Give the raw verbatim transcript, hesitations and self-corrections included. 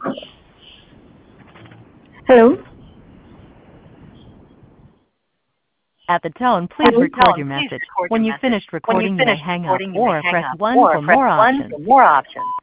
Hello? At the tone, please Hello? record your message. When you've finished When you recording, you may finish hang up recording, you may or hang press up one or for press more one options. for more options.